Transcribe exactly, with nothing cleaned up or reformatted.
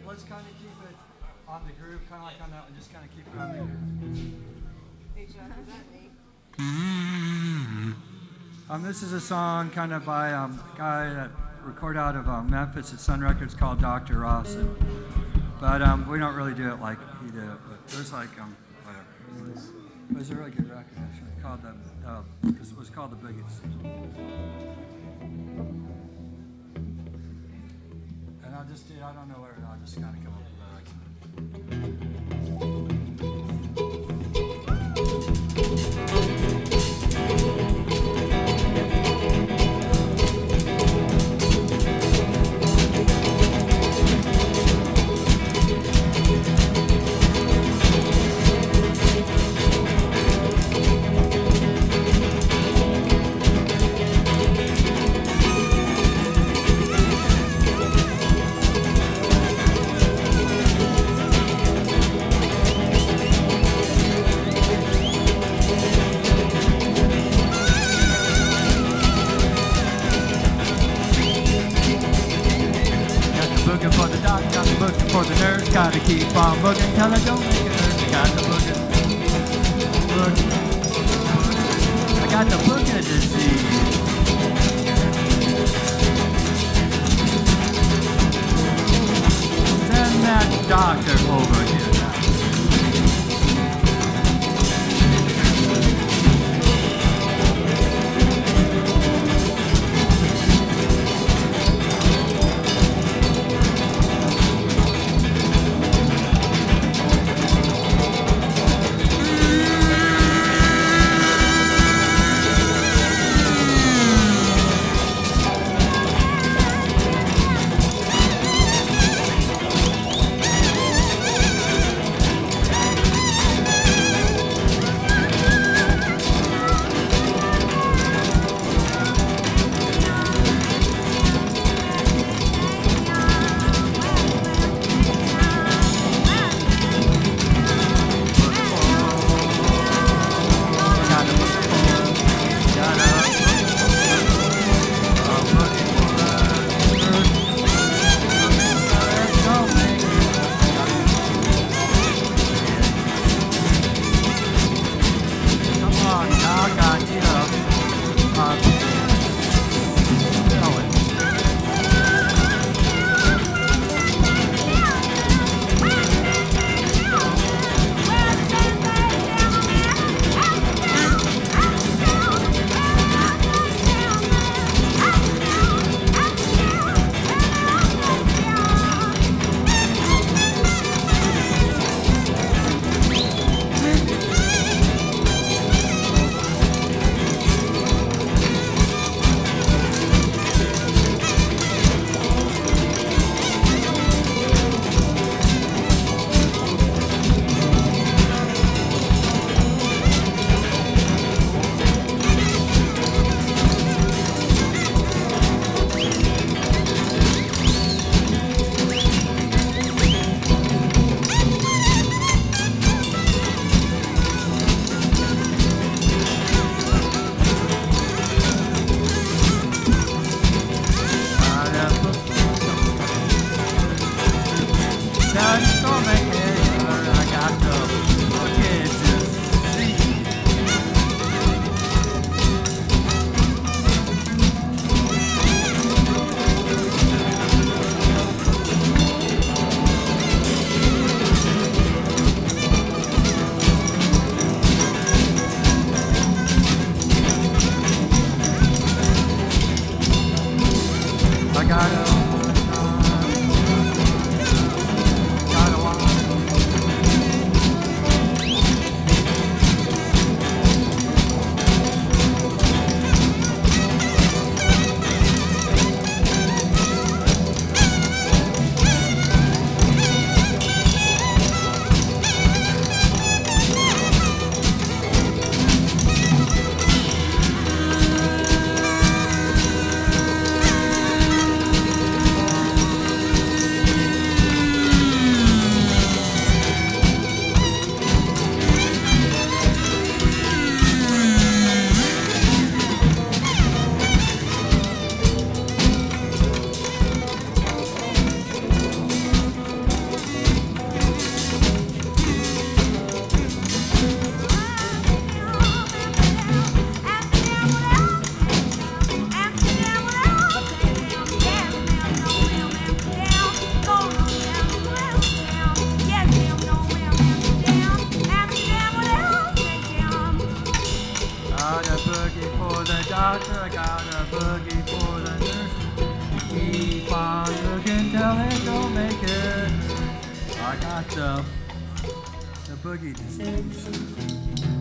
let's kind of keep it on the groove, kind of like on that one. Just kind of keep it on the groove. Hey, Jeff, is that me? Um, this is a song kind of by um, a guy that recorded out of uh, Memphis at Sun Records called Doctor Ross. And, but um, we don't really do it like he did it. But there's like, um, whatever. It was, it was a really good record, actually. Called the, uh, it was called The Bigots. And I'll just do, I don't know where, I'll just kind of come up with gotta keep on booking till I don't make it hurt. I got the booking. Booking. I got the booking disease. Send that doctor over here now. got the, the boogie disease.